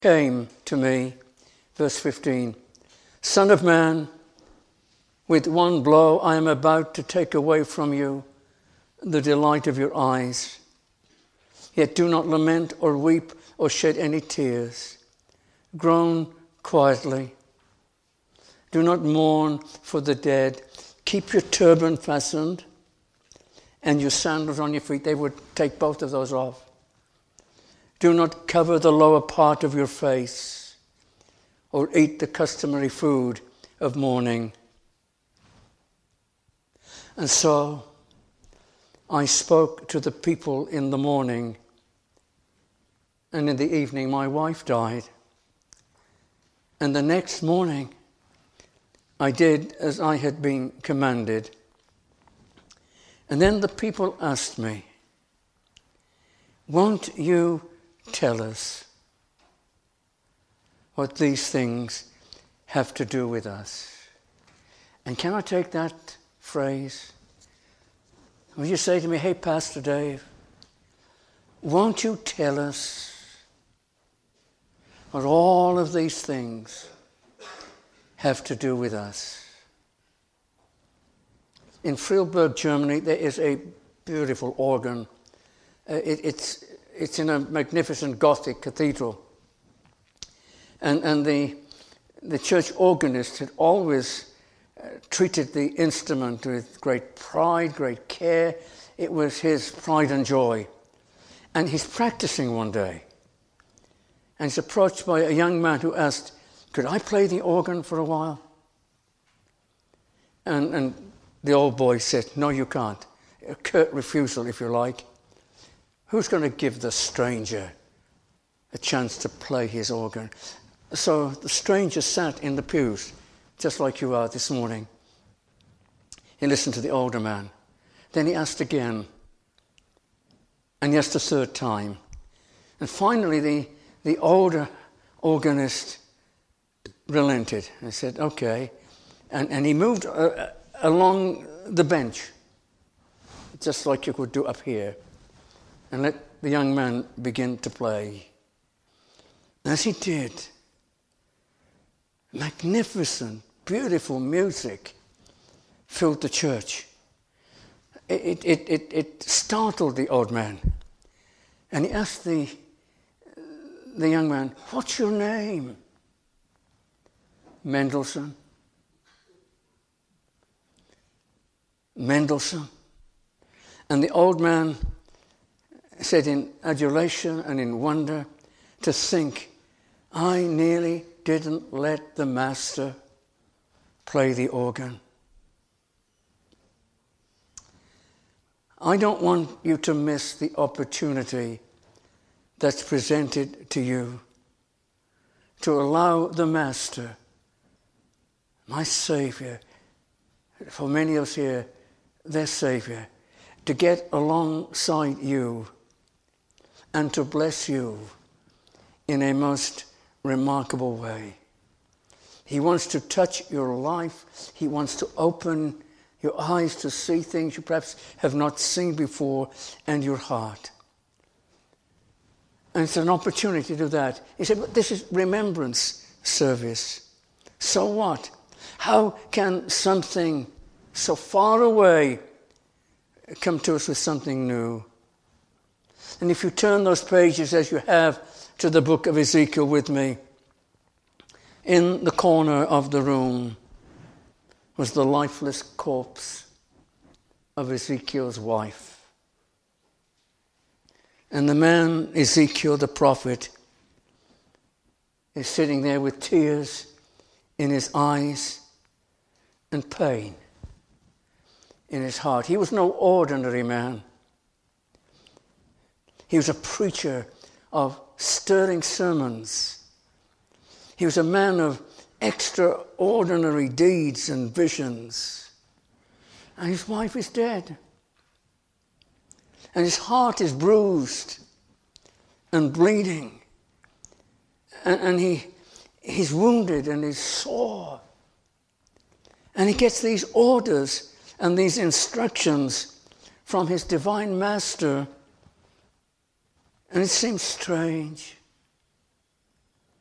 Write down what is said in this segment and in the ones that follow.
came to me, verse 15, Son of man, with one blow I am about to take away from you the delight of your eyes. Yet do not lament or weep or shed any tears. Groan quietly. Do not mourn for the dead. Keep your turban fastened and your sandals on your feet. They would take both of those off. Do not cover the lower part of your face or eat the customary food of mourning. And so I spoke to the people in the morning, and in the evening my wife died. And the next morning I did as I had been commanded. And then the people asked me, won't you tell us what these things have to do with us? And can I take that phrase? Will you say to me, hey, Pastor Dave, won't you tell us what all of these things have to do with us? In Freiburg, Germany, there is a beautiful organ. It's in a magnificent Gothic cathedral. And the church organist had always treated the instrument with great pride, great care. It was his pride and joy. And he's practicing one day. And he's approached by a young man who asked, could I play the organ for a while? And the old boy said, no, you can't. A curt refusal, if you like. Who's going to give the stranger a chance to play his organ? So the stranger sat in the pews, just like you are this morning. He listened to the older man. Then he asked again. And he asked a third time. And finally the older organist relented and said, okay. And he moved along the bench, just like you could do up here, and let the young man begin to play. As he did, magnificent, beautiful music filled the church. It startled the old man. And he asked the young man, what's your name? Mendelssohn. Mendelssohn. And the old man said in adulation and in wonder, to think, I nearly didn't let the master play the organ. I don't want you to miss the opportunity that's presented to you to allow the master, my Savior, for many of us here, their Savior, to get alongside you and to bless you in a most remarkable way. He wants to touch your life. He wants to open your eyes to see things you perhaps have not seen before, and your heart. And it's an opportunity to do that. He said, but this is remembrance service. So what? How can something so far away come to us with something new? And if you turn those pages as you have to the book of Ezekiel with me, in the corner of the room was the lifeless corpse of Ezekiel's wife. And the man, Ezekiel the prophet, is sitting there with tears in his eyes and pain in his heart. He was no ordinary man. He was a preacher of stirring sermons. He was a man of extraordinary deeds and visions. And his wife is dead. And his heart is bruised and bleeding. And he's wounded and he's sore. And he gets these orders and these instructions from his divine master. And it seems strange.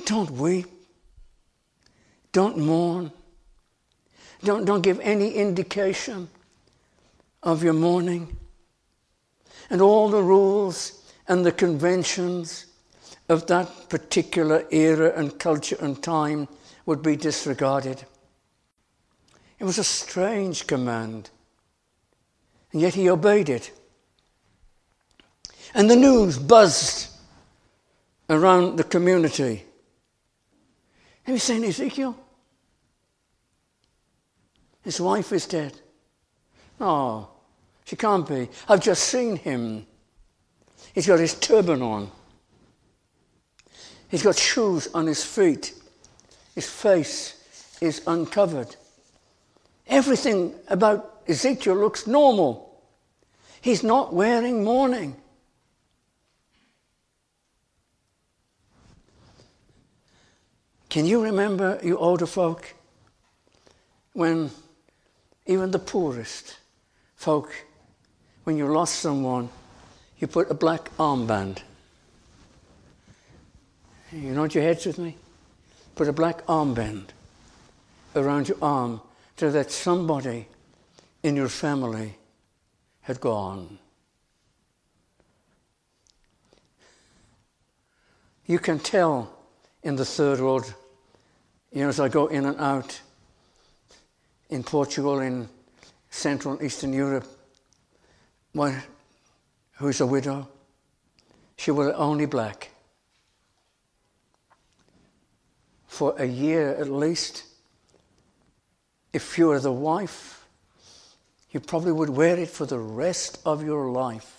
Don't weep. Don't mourn. Don't give any indication of your mourning. And all the rules and the conventions of that particular era and culture and time would be disregarded. It was a strange command, and yet he obeyed it. And the news buzzed around the community. Have you seen Ezekiel? His wife is dead. No, she can't be. I've just seen him. He's got his turban on. He's got shoes on his feet. His face is uncovered. Everything about Ezekiel looks normal. He's not wearing mourning. Can you remember, you older folk, when even the poorest folk, when you lost someone, you put a black armband? You nod your heads with me? Put a black armband around your arm so that somebody in your family had gone. You can tell in the third world, as I go in and out in Portugal, in Central and Eastern Europe, one who's a widow, she will only black. For a year at least. If you were the wife, you probably would wear it for the rest of your life.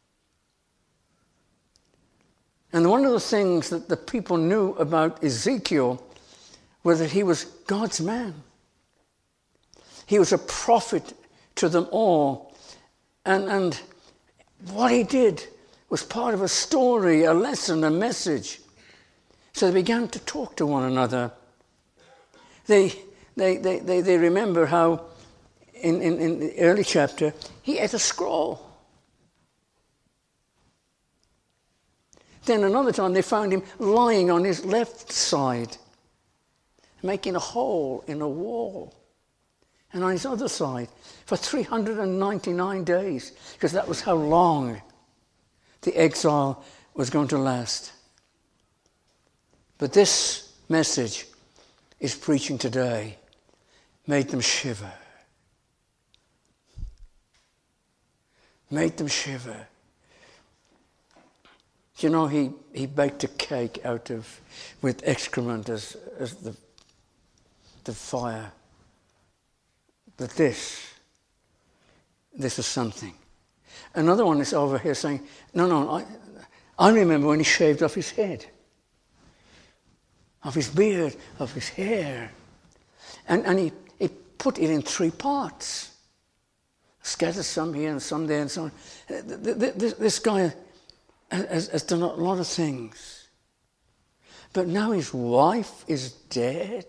And one of the things that the people knew about Ezekiel was that he was God's man. He was a prophet to them all. And what he did was part of a story, a lesson, a message. So they began to talk to one another. They remember how in the early chapter he ate a scroll. Then another time they found him lying on his left side, making a hole in a wall. And on his other side for 399 days, because that was how long the exile was going to last. But this message is preaching today made them shiver. Made them shiver. You know, he baked a cake with excrement as the fire. But this is something. Another one is over here saying, no, I remember when he shaved off his head, of his beard, of his hair. And he put it in 3 parts. Scattered some here and some there and so on. This guy has done a lot of things. But now his wife is dead.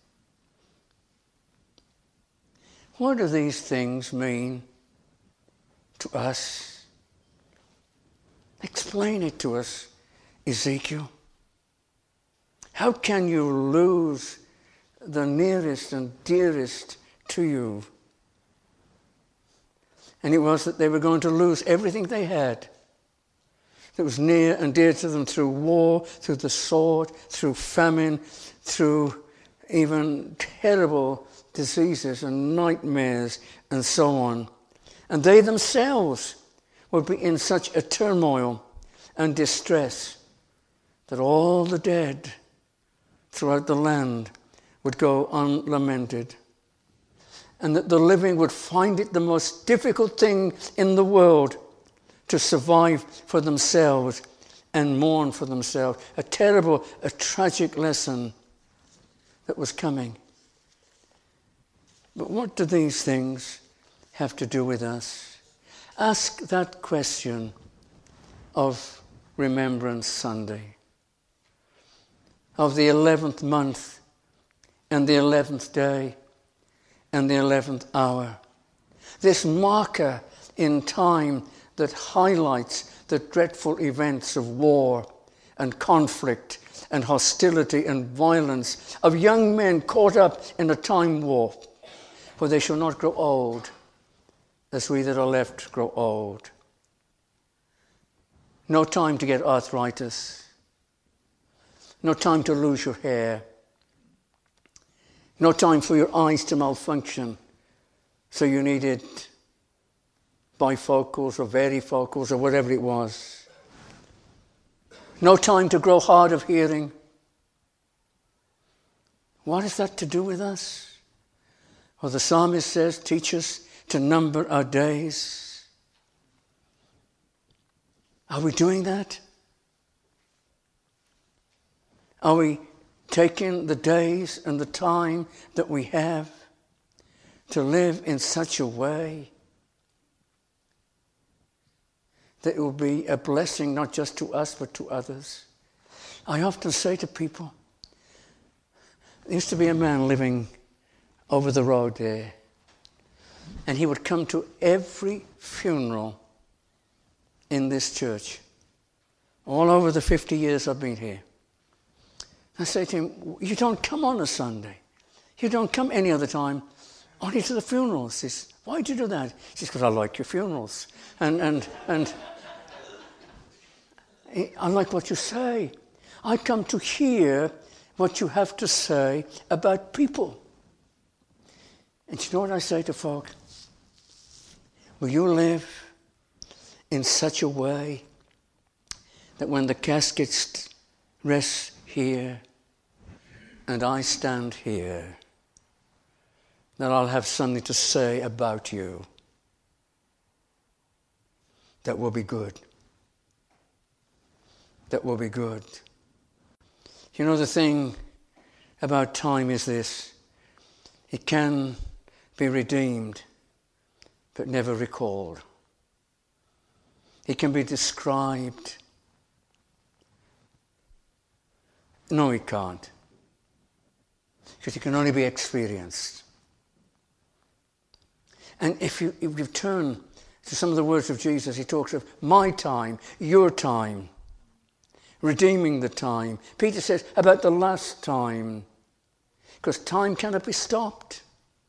What do these things mean to us? Explain it to us, Ezekiel. How can you lose the nearest and dearest to you? And it was that they were going to lose everything they had that was near and dear to them through war, through the sword, through famine, through even terrible diseases and nightmares and so on. And they themselves would be in such a turmoil and distress that all the dead throughout the land would go unlamented. And that the living would find it the most difficult thing in the world to survive for themselves and mourn for themselves. A terrible, a tragic lesson that was coming. But what do these things have to do with us? Ask that question of Remembrance Sunday, of the 11th month and the 11th day and the 11th hour. This marker in time that highlights the dreadful events of war and conflict and hostility and violence, of young men caught up in a time warp, for they shall not grow old, as we that are left grow old. No time to get arthritis. No time to lose your hair. No time for your eyes to malfunction, so you needed bifocals or varifocals or whatever it was. No time to grow hard of hearing. What is that to do with us? Well, the psalmist says, teach us to number our days. Are we doing that? Are we taking the days and the time that we have to live in such a way that it will be a blessing not just to us but to others? I often say to people, there used to be a man living over the road there, and he would come to every funeral in this church, all over the 50 years I've been here. I say to him, you don't come on a Sunday. You don't come any other time, only to the funerals. He says, why do you do that? He says, because I like your funerals. And I like what you say. I come to hear what you have to say about people. And you know what I say to folk? Will you live in such a way that when the casket rests here and I stand here, that I'll have something to say about you that will be good. That will be good. You know, the thing about time is this: it can be redeemed but never recalled. It can be described. No, it can't. Because it can only be experienced. And if you turn to some of the words of Jesus, he talks of my time, your time, redeeming the time. Peter says about the last time, because time cannot be stopped.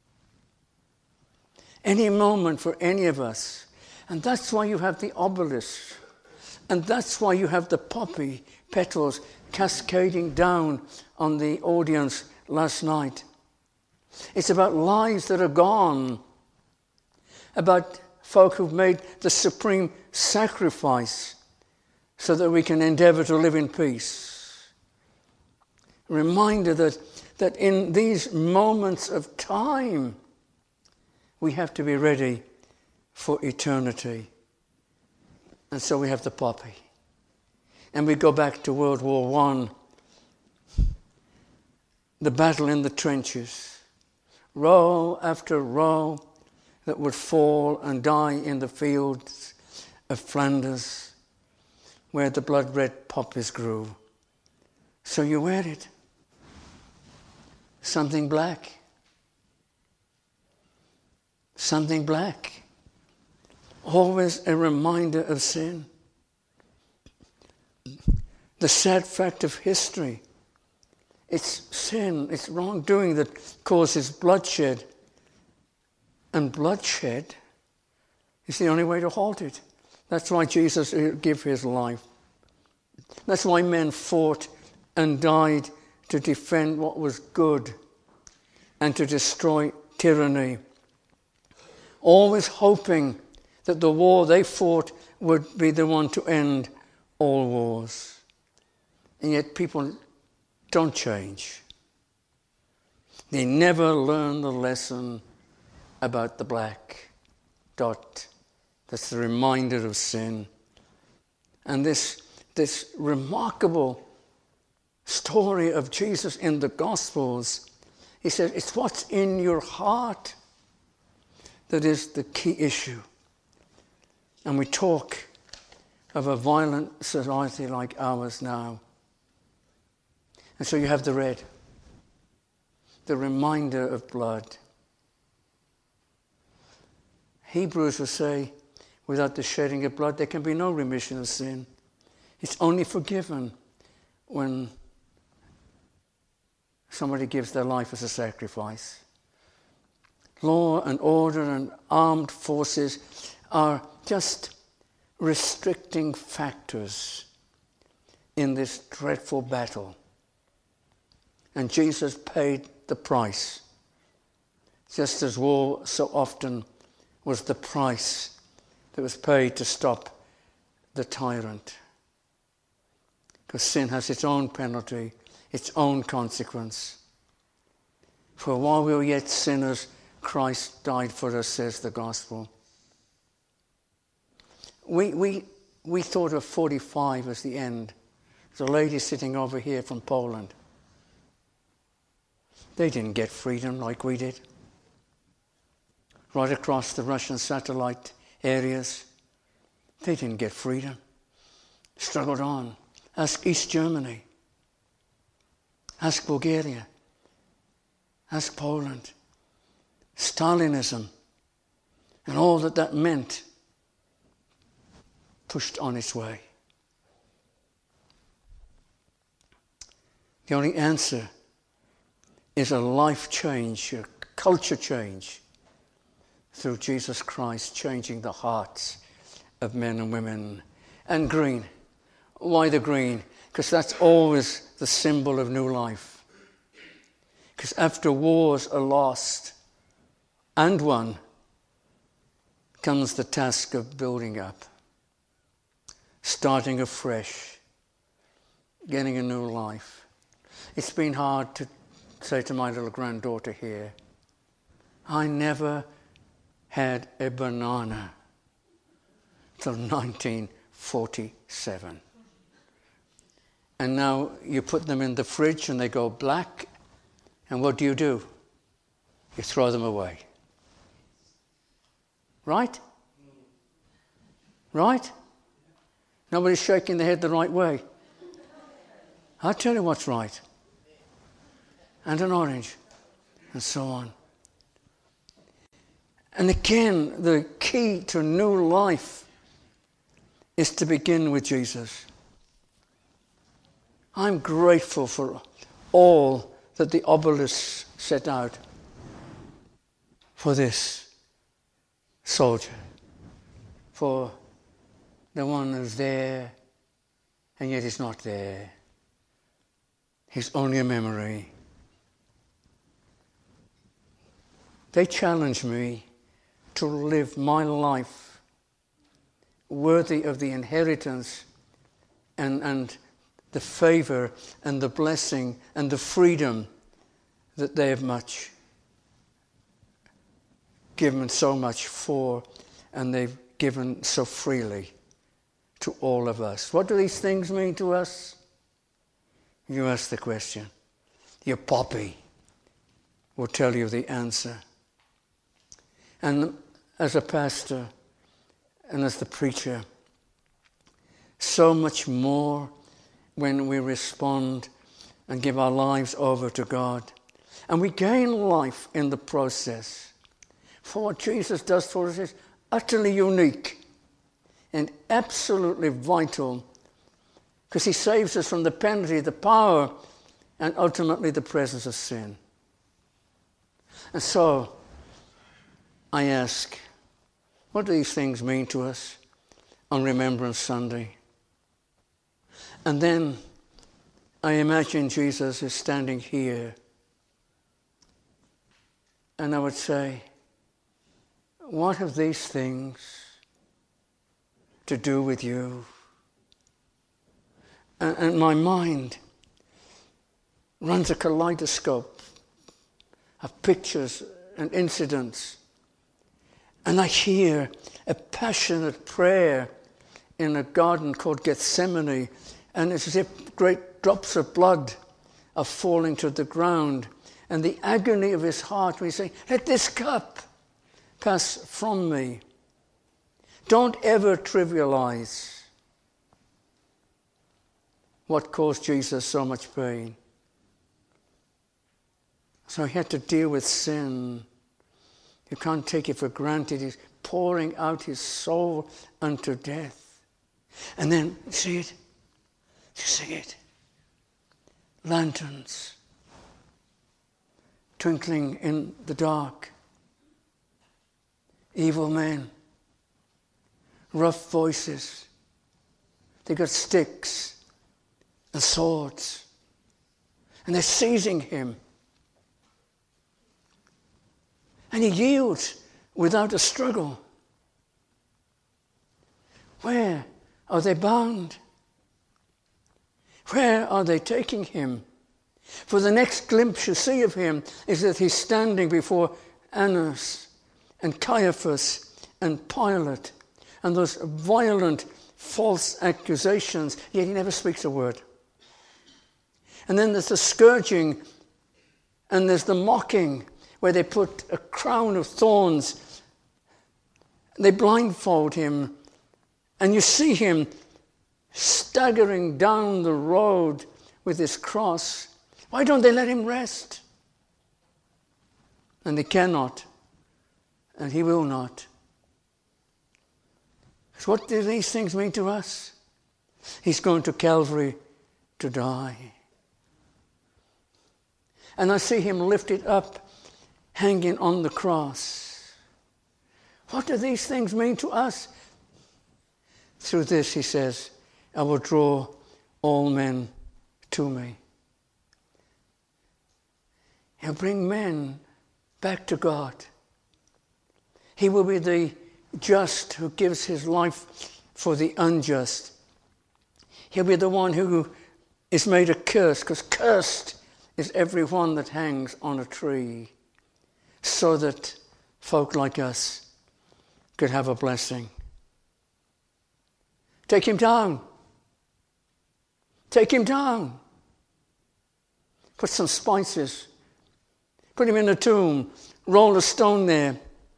Any moment for any of us. And that's why you have the obelisk. And that's why you have the poppy petals cascading down on the audience last night. It's about lives that are gone. About folk who've made the supreme sacrifice so that we can endeavor to live in peace. A reminder that in these moments of time, we have to be ready for eternity. And so we have the poppy. And we go back to World War I, the battle in the trenches, row after row that would fall and die in the fields of Flanders where the blood-red poppies grew. So you wear it. Something black. Something black. Always a reminder of sin. The sad fact of history. It's sin, it's wrongdoing that causes bloodshed. And bloodshed is the only way to halt it. That's why Jesus gave his life. That's why men fought and died to defend what was good and to destroy tyranny. Always hoping that the war they fought would be the one to end all wars. And yet people don't change. They never learn the lesson about the black dot. That's the reminder of sin. And this remarkable story of Jesus in the Gospels, he said, it's what's in your heart that is the key issue. And we talk of a violent society like ours now. And so you have the red, the reminder of blood. Hebrews will say, without the shedding of blood, there can be no remission of sin. It's only forgiven when somebody gives their life as a sacrifice. Law and order and armed forces are just restricting factors in this dreadful battle. And Jesus paid the price, just as war so often was the price that was paid to stop the tyrant. Because sin has its own penalty, its own consequence. For while we were yet sinners, Christ died for us, says the gospel. We thought of 45 as the end. There's a lady sitting over here from Poland. They didn't get freedom like we did. Right across the Russian satellite areas, they didn't get freedom. Struggled on. Ask East Germany. Ask Bulgaria. Ask Poland. Stalinism and all that meant pushed on its way. The only answer is a life change, a culture change through Jesus Christ changing the hearts of men and women. And green. Why the green? Because that's always the symbol of new life. Because after wars are lost and won, comes the task of building up, starting afresh, getting a new life. It's been hard to say to my little granddaughter here, I never had a banana till 1947. And now you put them in the fridge and they go black, and what do? You throw them away. Right? Right? Nobody's shaking their head the right way. I'll tell you what's right. And an orange, and so on. And again, the key to new life is to begin with Jesus. I'm grateful for all that the obelisks set out for this soldier, for the one who's there and yet he's not there. He's only a memory. They challenge me to live my life worthy of the inheritance and the favor and the blessing and the freedom that they have much given so much for, and they've given so freely to all of us. What do these things mean to us? You ask the question. Your poppy will tell you the answer. And as a pastor and as the preacher, so much more when we respond and give our lives over to God. And we gain life in the process. For what Jesus does for us is utterly unique and absolutely vital, because he saves us from the penalty, the power, and ultimately the presence of sin. And so, I ask, what do these things mean to us on Remembrance Sunday? And then I imagine Jesus is standing here, and I would say, what have these things to do with you? And my mind runs a kaleidoscope of pictures and incidents. And I hear a passionate prayer in a garden called Gethsemane, and it's as if great drops of blood are falling to the ground. And the agony of his heart when he's saying, let this cup pass from me. Don't ever trivialize what caused Jesus so much pain. So he had to deal with sin. You can't take it for granted. He's pouring out his soul unto death. And then, see it? You see it? Lanterns. twinkling in the dark. Evil men, rough voices. They got sticks and swords, and they're seizing him. And he yields without a struggle. Where are they bound? Where are they taking him? For the next glimpse you see of him is that he's standing before Annas and Caiaphas and Pilate, and those violent false accusations, yet he never speaks a word. And then there's the scourging, and there's the mocking, where they put a crown of thorns. They blindfold him, and you see him staggering down the road with his cross. Why don't they let him rest? And they cannot, and he will not. So what do these things mean to us? He's going to Calvary to die. And I see him lifted up, hanging on the cross. What do these things mean to us? Through this, he says, I will draw all men to me. He'll bring men back to God. He will be the just who gives his life for the unjust. He'll be the one who is made a curse, because cursed is everyone that hangs on a tree, so that folk like us could have a blessing. Take him down. Take him down. Put some spices. Put him in a tomb. Roll a stone there.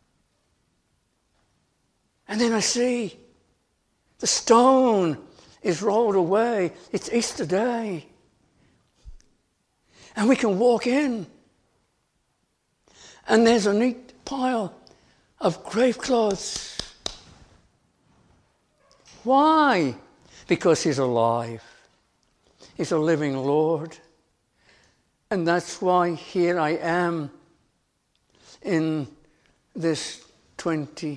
And then I see the stone is rolled away. It's Easter Day. And we can walk in. And there's a neat pile of grave clothes. Why? Because he's alive. He's a living Lord. And that's why here I am in this 21st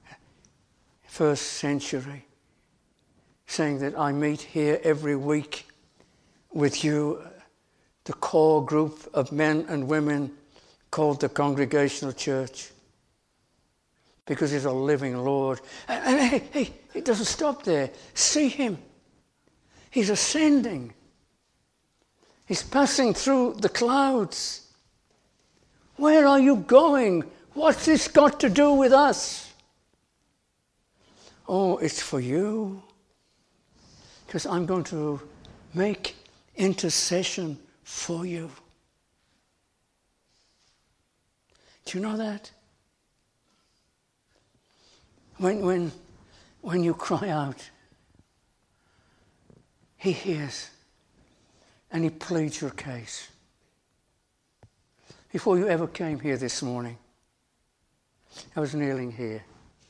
century, saying that I meet here every week with you, the core group of men and women called the Congregational Church, because he's a living Lord. And hey, it doesn't stop there. See him. He's ascending. He's passing through the clouds. Where are you going? What's this got to do with us? Oh, it's for you. Because I'm going to make intercession for you. Do you know that? When you cry out, he hears and he pleads your case. Before you ever came here this morning, I was kneeling here.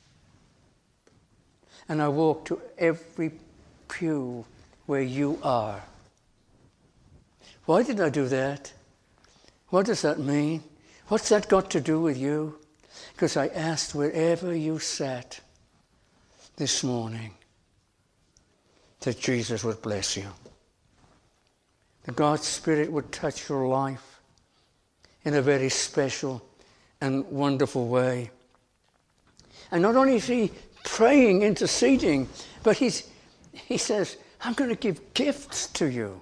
And I walked to every pew where you are. Why did I do that? What does that mean? What's that got to do with you? Because I asked wherever you sat this morning that Jesus would bless you. That God's Spirit would touch your life in a very special and wonderful way. And not only is he praying, interceding, but he says, I'm going to give gifts to you.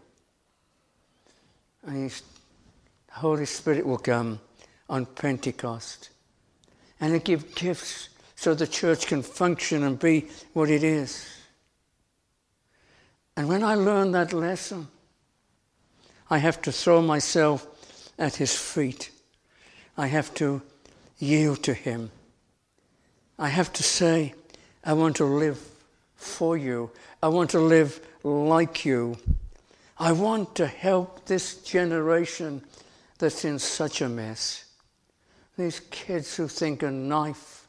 And the Holy Spirit will come on Pentecost. And he'll give gifts so the church can function and be what it is. And when I learn that lesson, I have to throw myself at his feet. I have to yield to him. I have to say, I want to live for you. I want to live like you. I want to help this generation that's in such a mess. These kids who think a knife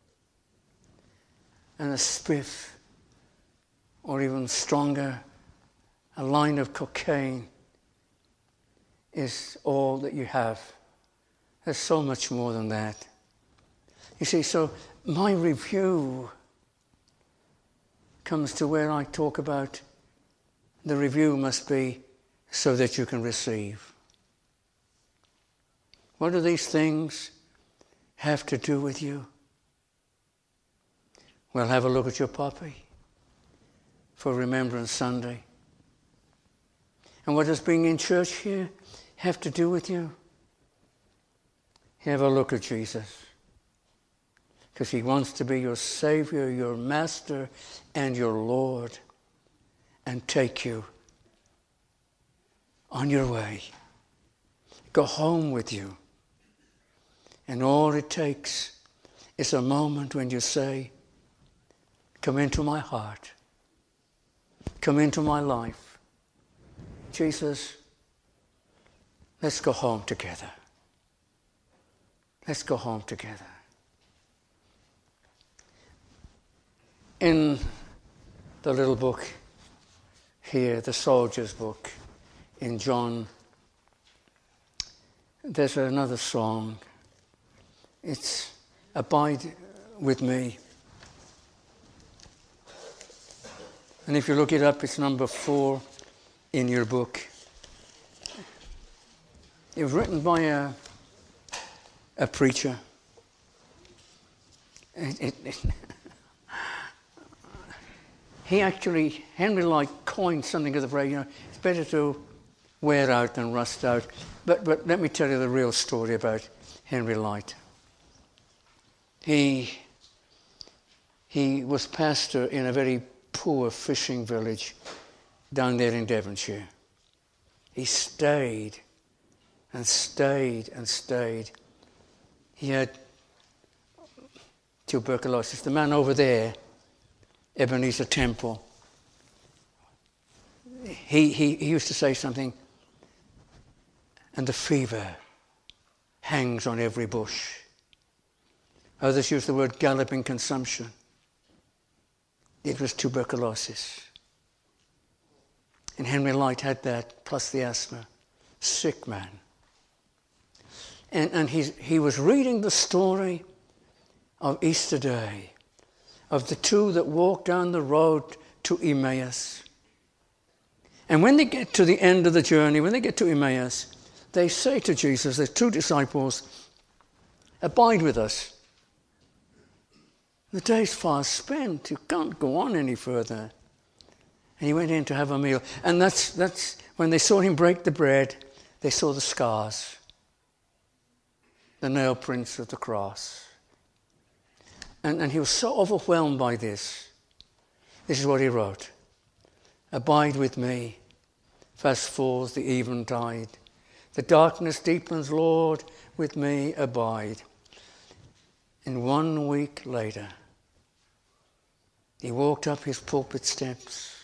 and a spiff, or even stronger, a line of cocaine, is all that you have There's so much more than that. You see, so my review comes to where I talk about the review must be so that you can receive. What do these things have to do with you? Well, have a look at your puppy for Remembrance Sunday. And what does being in church here have to do with you? Have a look at Jesus. Because he wants to be your Savior, your Master, and your Lord, and take you on your way. Go home with you. And all it takes is a moment when you say, come into my heart. Come into my life. Jesus, let's go home together. Let's go home together. In the little book here, the soldier's book, in John, there's another song. It's Abide with Me. And if you look it up, it's number 4 in your book. It was written by a preacher. Henry Light coined something of the phrase, it's better to wear out than rust out. But let me tell you the real story about Henry Light. He was pastor in a very poor fishing village down there in Devonshire. He stayed and stayed and stayed. He had tuberculosis. The man over there, Ebenezer Temple, he used to say something, and the fever hangs on every bush. Others use the word galloping consumption. It was tuberculosis. And Henry Light had that, plus the asthma. Sick man. And he was reading the story of Easter Day, of the two that walked down the road to Emmaus. And when they get to the end of the journey, when they get to Emmaus, they say to Jesus, the two disciples, abide with us. The day's far spent. You can't go on any further. And he went in to have a meal. And that's when they saw him break the bread, they saw the scars, the nail prints of the cross. And he was so overwhelmed by this. This is what he wrote. Abide with me. Fast falls the eventide. The darkness deepens, Lord, with me abide. And 1 week later, he walked up his pulpit steps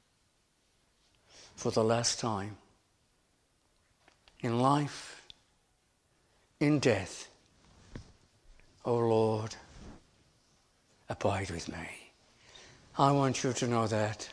for the last time. In life, in death, O Lord, abide with me. I want you to know that.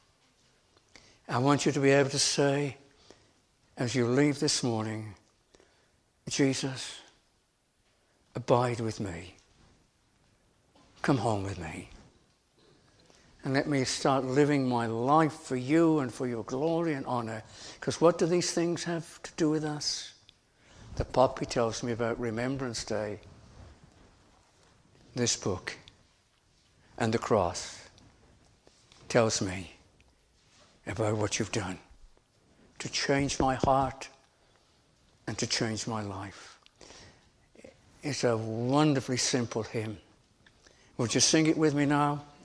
I want you to be able to say, as you leave this morning, Jesus, abide with me. Come home with me. And let me start living my life for you and for your glory and honor. Because what do these things have to do with us? The puppy tells me about Remembrance Day. This book and the cross tells me about what you've done to change my heart and to change my life. It's a wonderfully simple hymn. Would you sing it with me now?